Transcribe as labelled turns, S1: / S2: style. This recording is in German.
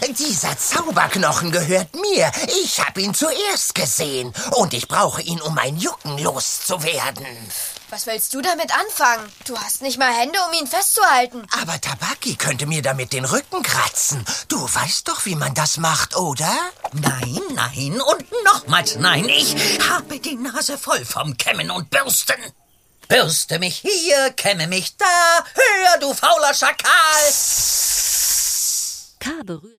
S1: Dieser Zauberknochen gehört mir. Ich habe ihn zuerst gesehen. Und ich brauche ihn, um mein Jucken loszuwerden.
S2: Was willst du damit anfangen? Du hast nicht mal Hände, um ihn festzuhalten.
S1: Aber Tabaki könnte mir damit den Rücken kratzen. Du weißt doch, wie man das macht, oder?
S3: Nein, nein und nochmals nein. Ich habe die Nase voll vom Kämmen und Bürsten. Bürste mich hier, kämme mich da. Hör, du fauler Schakal!